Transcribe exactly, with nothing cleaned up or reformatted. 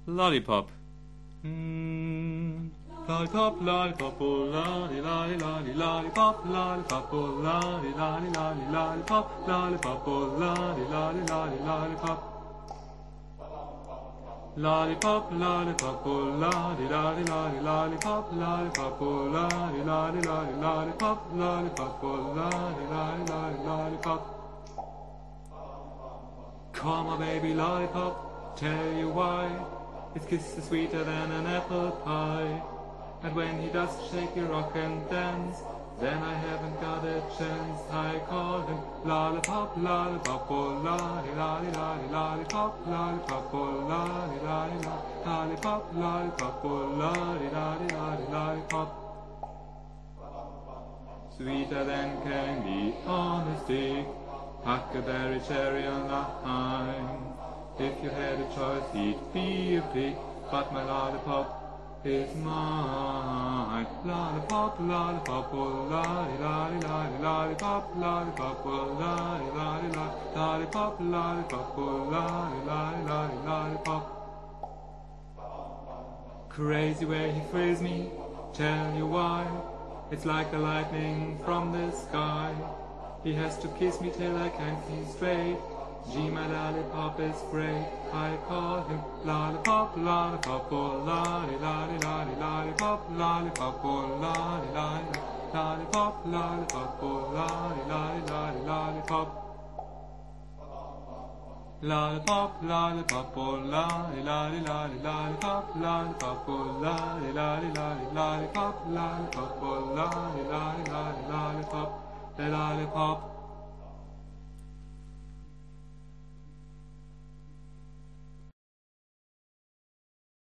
Lollipop. Mm. Lollipop, lollipop, oh lolly, lolly, lolly, lollipop, lollipop, oh lolly, lolly, lolly, lollipop, lollipop, oh lolly, lolly, lolly, lollipop. Lollipop, lollipop, oh lolly, lolly, lolly, lollipop, lollipop, oh lolly, lolly, lolly, lollipop, lollipop, oh lolly, lolly, lolly, lollipop. Call my baby lollipop, tell you why. His kiss is sweeter than an apple pie. And when he does shake you rock and dance, then I haven't got a chance. I call him lollipop, lollipop, oh lolly, lolly, lolly, lollipop, lollipop, oh lolly, lolly, lolly, lollipop, lollipop, oh lolly, lolly, lolly, lollipop. Sweeter than candy on a stick, huckleberry cherry on a lime. If you had a choice, he'd be a pig, but my lollipop is mine. Lollipop, lollipop, oh lolly, lolly, lolly, lollipop, lollipop, oh lolly, lolly, lolly, lollipop, lollipop, oh lolly, lolly, lolly, lollipop. Crazy way he frills me, tell you why. It's like a lightning from the sky. He has to kiss me till I can't see straight. Gee, my lollipop is great. I call him lollipop, lollipop, oh lolly, lolly, lolly, lollipop, lollipop, oh lolly, lolly, lollipop, lollipop, oh lolly, lolly, lolly, lollipop. Lollipop, lollipop, oh lolly, lolly, lolly, lollipop, lollipop, oh lolly, lolly, lolly, lollipop, lollipop, oh lolly, lolly, lolly, lollipop, the lollipop.